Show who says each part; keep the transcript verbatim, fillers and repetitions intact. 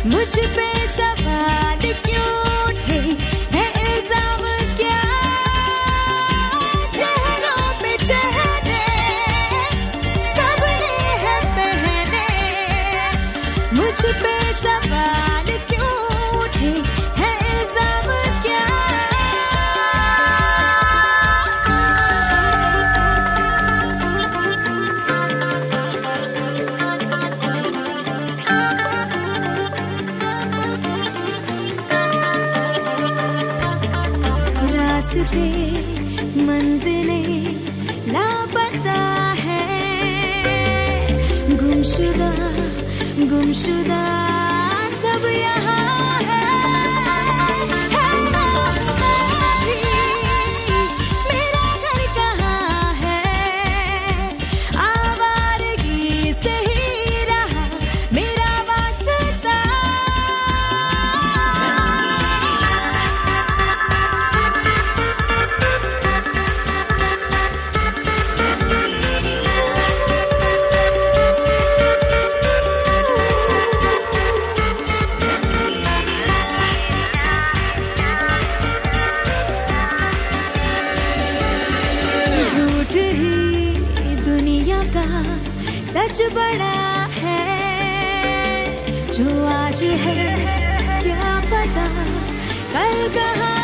Speaker 1: मुझ पे सवाल क्यों उठे है, इल्जाम क्या चेहरों पे चेहरे सबने है पहने। मुझ पे सवाल क्यों उठे है, इल्जाम क्या। रास्ते मंजिलें लापता है, गुमशुदा गुमशुदा सब यहाँ है। अभी मेरा घर कहाँ है, आवारगी से ही रहा मेरा वास्ता। सच बड़ा है जो आज है, क्या पता कल कहाँ